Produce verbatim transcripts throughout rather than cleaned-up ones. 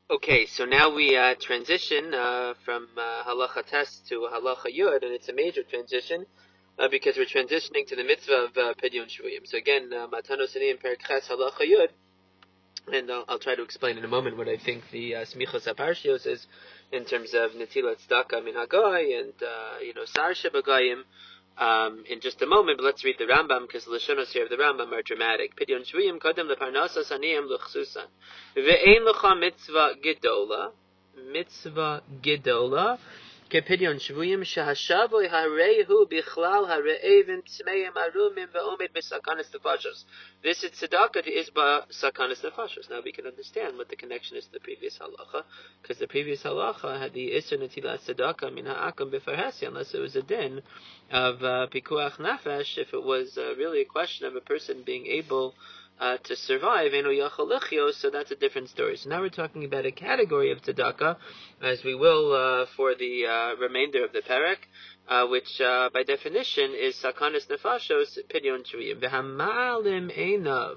Okay, so now we uh, transition uh, from uh, halacha tes to halacha yud, and it's a major transition uh, because we're transitioning to the mitzvah of uh, pidyon shvuyim. So again, uh, matanos aniyim perek ches halacha yud, and I'll, I'll try to explain in a moment what I think the uh, smichos aparshios is in terms of netilat tzedakah min hagoy and uh, you know sar shebagayim. Um, in just a moment, but let's read the Rambam because the Lashonos here of the Rambam are dramatic. Pidyon shvuyim kodem leparnasas aniyim luchsusan ve'ein lecha mitzvah gedola mitzvah gedola kepidyon shvuyim shehashavoy hareihu bichlal hareivim tzmeim arumim ve'omed b'sakanas nefashos. This is tzedakah to isba sakanas nefashos. Now we can understand what the connection is to the previous halacha, because the previous halacha had the isur netilat tzedakah min ha'akam b'farhesi, unless it was a din of uh, pikuach nefesh. If it was uh, really a question of a person being able uh, to survive, eno yachal lichyo, so that's a different story. So now we're talking about a category of tzedakah, as we will uh, for the uh, remainder of the perek, uh, which uh, by definition is sakanas nefashos pidyon shvuyim. V'hama'alim einav.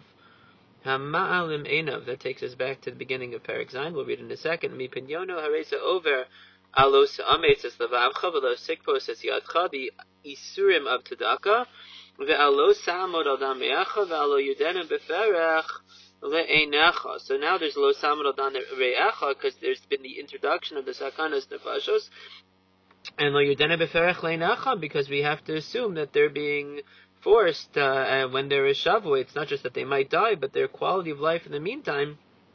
Hama'alim einav. That takes us back to the beginning of perek Zayin. We'll read in a second. Mi pinyono hareza over alos ametz es levavcha v'lo sikpos es yadcha, the isurim of tzedakah, ve'alo samod al dam re'acha ve'alo yudenu beferech le'einecha. So now there's lo samod al dam re'acha because there's been the introduction of the sakanas nefashos, and lo yudenu beferech le'einecha because we have to assume that they're being forced uh, and when they're a shavu. It's not just that they might die, but their quality of life in the meantime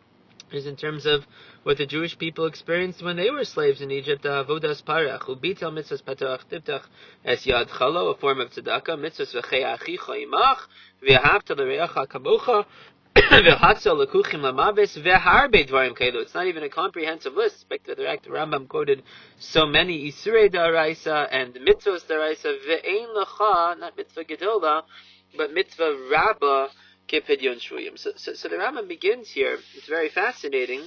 is in terms of what the Jewish people experienced when they were slaves in Egypt. Avodas parach, ubitel mitzvahs patach tiftach es yad chalo, a form of tzedakah, mitzvahs v'chei achicha imach, v'ahavta l'reacha kamocha, v'hatza l'kuchim l'mavis, v'harbe dvarim keilu. It's not even a comprehensive list. The Rambam quoted so many isurei daraisa and mitzvahs daraisa, ve'ein lecha, not mitzvah gedola, but mitzvah rabba, so, so, so the Rambam begins here. It's very fascinating.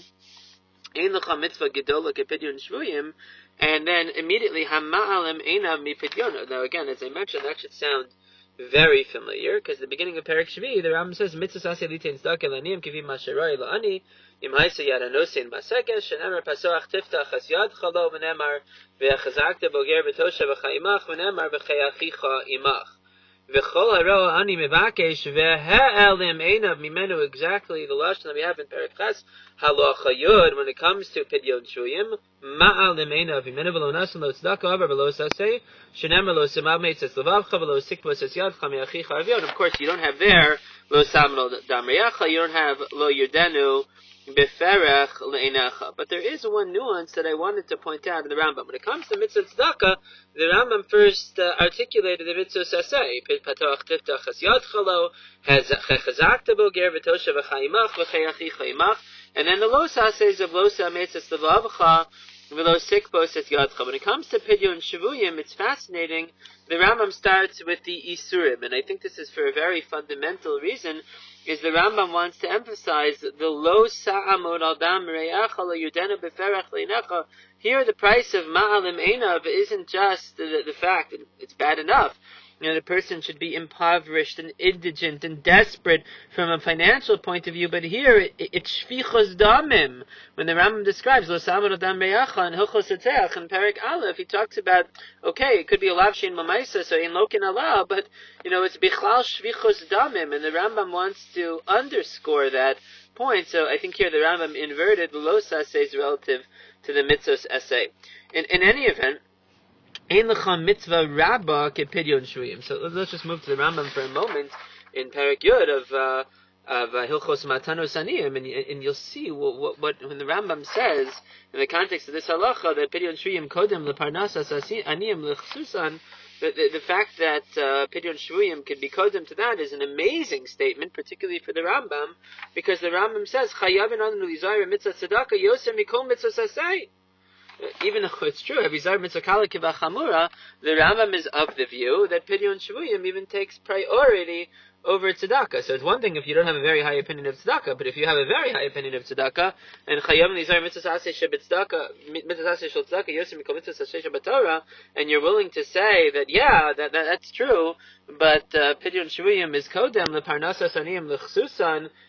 Ein lecha mitzvah gedola kepidyon shvuyim, and then immediately hama'alim einav mi pidyon. Now again, as I mentioned, that should sound very familiar because the beginning of Perek Shvi, the Rambam says mitzvah aseh litain tzedakah laniyim kivim masheroi la'ani im haisa yad anosein basekesh shenemar pasoach tiftach as yad chalo v'nemar ve'achazakta boger v'tosha v'chaimach v'nemar v'cheyachicha imach. V'chol haro ani mevakesh ve'ha'elim einav mimenu, exactly the lashon that we have in Perek Ches halacha yud when it comes to pidyon shvuyim. Ma'alim einav mimenu v'lo nasan lo tzedakah avar v'lo saseh shenemar lo semav meitzes levavcha v'lo sikvos es yadcha me'achicha avion. Of course, you don't have there lo samno dam re'acha. You don't have lo yudenu beferech le'enecha. But there is one nuance that I wanted to point out in the Rambam. When it comes to mitzvah tzedakah, the Rambam first uh, articulated the mitzvah saseh. Patoach tiftach es yadchalo, chechazakta boger v'tosha v'chaimach v'cheyachicha imach. And then the lo sasehs of lo sametzes levavcha v'lo sikpos es yadcha. When it comes to pidyon shvuyim, it's fascinating. The Rambam starts with the isurim, and I think this is for a very fundamental reason. Is the Rambam wants to emphasize the lo sa'amod al dam re'acha lo yudenu beferech le'necha. Here the price of ma'alim einav isn't just the, the fact that it's bad enough. You know, the person should be impoverished and indigent and desperate from a financial point of view, but here it, it, it's shfichos damim. When the Rambam describes lo samad adam re'acha and hilchos hetzeach in Perek Aleph, he talks about, okay, it could be a lav shein mamaisa, so in lokin ala, but, you know, it's bichlal shfichos damim, and the Rambam wants to underscore that point. So I think here the Rambam inverted the lo sasehs relative to the mitzvos essay. In, in any event, Ein lecha mitzvah rabba kepidyon shvuyim. So let's just move to the Rambam for a moment in Perek Yud of uh, of uh, Hilchos Matanos Aniyim, and, and you'll see what, what, what when the Rambam says in the context of this halacha that pidyon shvuyim kodem leparnasas aniyim lechsusan. The, the, the fact that uh, pidyon shvuyim could be kodem to that is an amazing statement, particularly for the Rambam, because the Rambam says chayavin anu lizayir mitzvah tzedakah yoser mikol mitzvah saseh. Even though it's true, Abizar mitzvah kala kibachamura, the Rambam is of the view that pidyon shvuyim even takes priority over tzedakah. So it's one thing if you don't have a very high opinion of tzedakah, but if you have a very high opinion of tzedakah, and chayam lizar mitzvah aseh shebetzedakah, mitzvah aseh shel tzedakah yoser mikol mitzvah aseh shebatorah, and you're willing to say that yeah, that, that that's true, but uh, pidyon shvuyim is kodem leparnasas aniyim lechsusan.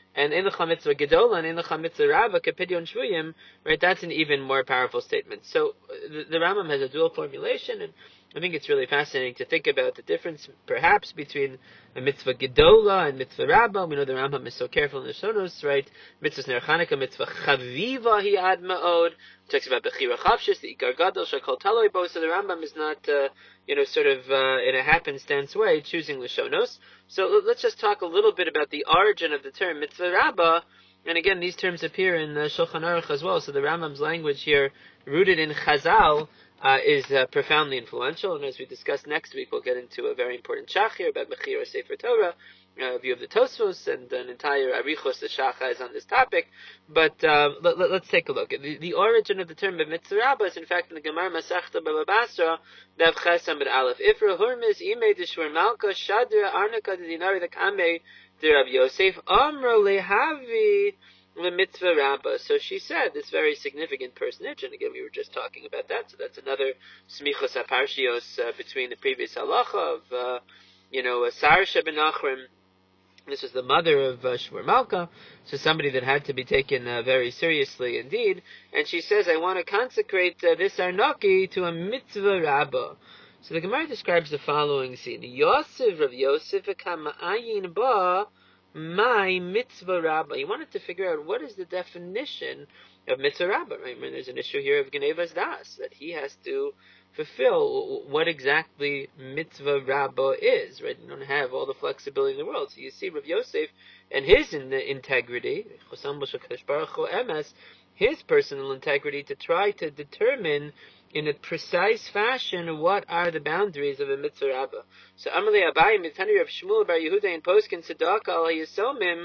And in the mitzvah gedola and in the mitzvah rabba kepidyon shvuyim, right? That's an even more powerful statement. So the, the Rambam has a dual formulation, and I think it's really fascinating to think about the difference, perhaps, between a mitzvah gedola and mitzvah rabba. We know the Rambam is so careful in the Shonos, right? Mitzvah ner Chanukah, mitzvah chaviva hi ad ma'od. Talks about bechira chavshis, the ikar gadol shakol taloi bo. So the Rambam is not, uh, you know, sort of uh, in a happenstance way choosing Lashonos. So let's just talk a little bit about the origin of the term mitzvah rabba. And again, these terms appear in uh, Shulchan Aruch as well. So the Rambam's language here, rooted in Chazal, uh, is uh, profoundly influential. And as we discuss next week, we'll get into a very important shach here about Mechira Sefer Torah, a uh, view of the Tosfos, and an entire Arichos the Shach has on this topic. But uh, let, let, let's take a look. The, the origin of the term mitzvah rabba is in fact in the Gemara Masechta Baba Basra, Dav Ches Amud Aleph. Ifra Hurmis Ime Deshur Malka Shadra Arnika Dinari the Kame de Rav Yosef Amro Lehavi the mitzvah rabba. So she said, this very significant personage, and again we were just talking about that, so that's another smichos aparshios uh, between the previous halacha of, uh, you know, Sarsha ben Nachrim. This was the mother of uh, Shmur Malka, so somebody that had to be taken uh, very seriously indeed. And she says, I want to consecrate uh, this Arnaki to a mitzvah rabba. So the Gemara describes the following scene. Yosef Rav Yosef Kama'ayin ba my mitzvah rabba. He wanted to figure out what is the definition of mitzvah rabba. Right? I mean, there's an issue here of Genevas Das, that he has to fulfill what exactly mitzvah rabba is. Right? You don't have all the flexibility in the world. So you see Rav Yosef and his in integrity, his personal integrity, to try to determine in a precise fashion what are the boundaries of a mitzvah rabba. So Amalei Abayi Mitani of Shmuel Bar Yehuda in Poskin Tzedakah al Yisomim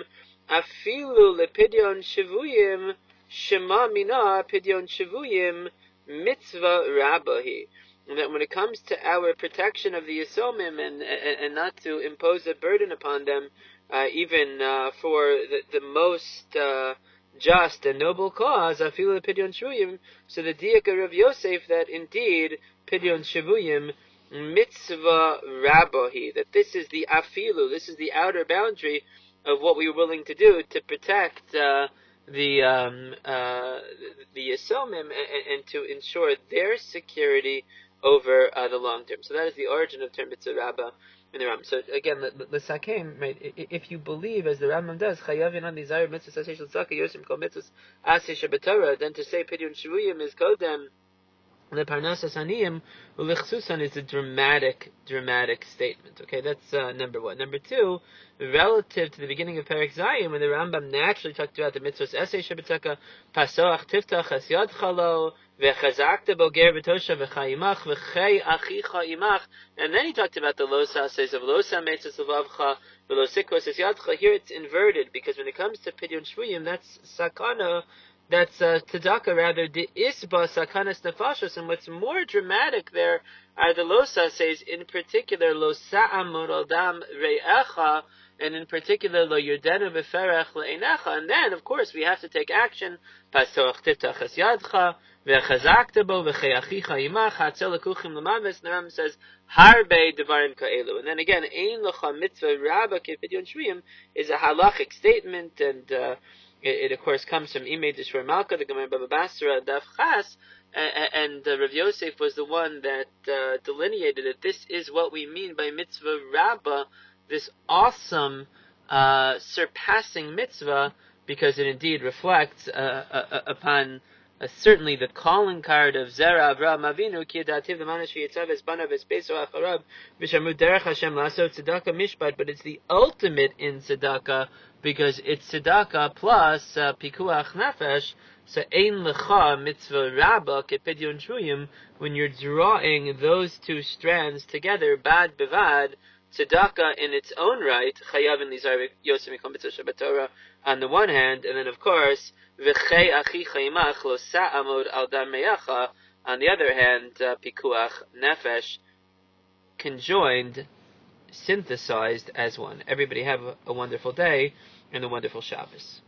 Afilu Lepidyon Shivuyim Shema Mina Pidyon Shivuyim Mitzvah Rabbahi. And that when it comes to our protection of the Yisomim and, and, and not to impose a burden upon them, uh, even uh, for the, the most uh, just and noble cause, afilu pidyon shvuyim. So the diak of Rav Yosef that indeed pidyon shvuyim mitzvah rabbahi, that this is the afilu, this is the outer boundary of what we are willing to do to protect uh, the um, uh, the Yisomim and, and to ensure their security over uh, the long term. So that is the origin of the term mitzvah rabba in the Rambam. So again, the Sakem, right? If you believe, as the Rambam does, chayavin on desire mitzvah asay shel tzaka yosim kol mitzvahs asay shebetorah, then to say pidyon shvuyim is kodem the parnasas aniyim ulichsusan is a dramatic, dramatic statement. Okay, that's uh, number one. Number two, relative to the beginning of Perek Zayin, when the Rambam naturally talked about the mitzvahs asay shebetzaka pasoach tiftach es yadcha lo v'chazakta boger v'tosha v'chayimach v'chay achicha imach, and then he talked about the losa says of losa meitzas levavcha v'losikos es yadcha. Here it's inverted, because when it comes to pidyon shvuyim, that's sakana. That's uh, tzedakah, rather, the isba sakanas nefashos, and what's more dramatic there are the losa says, in particular, lo sa'amur al dam re'echa, and in particular, lo yurdenu beferech le'enecha, and then, of course, we have to take action, pasoach tiftach es yadcha, ve'chazakta bo, ve'cheyachicha imach, hatzel lekuchim l'maves, and the Rambam says, harbe devarim ka'elu, and then again, ein lecha mitzvah rabba kepidyon shvuyim is a halachic statement, and uh, It, it, of course, comes from Imei Deshur Malka, the Gemara Baba Basra, Daf Chas, and uh, Rav Yosef was the one that uh, delineated that this is what we mean by mitzvah rabba, this awesome, uh, surpassing mitzvah, because it indeed reflects uh, uh, upon uh, certainly the calling card of Zera Avraham Avinu, Ki Yadativ L'manash V'yitzav Es Banav Es Beso Acharav V'shamud Derech Hashem L'asot Tzedakah Mishpat, but it's the ultimate in tzedakah, because it's tzedakah plus uh, pikuach nefesh. So ein lecha mitzvah rabba kepidyon shvuyim, when you're drawing those two strands together, bad bevad, tzedakah in its own right, chayavin lizar yosem mikol mitzvah shebetorah on the one hand, and then of course v'chei achicha imach lo sa'amod al dam meyacha on the other hand, uh, pikuach nefesh, conjoined, synthesized as one. Everybody have a, a wonderful day and a wonderful Shabbos.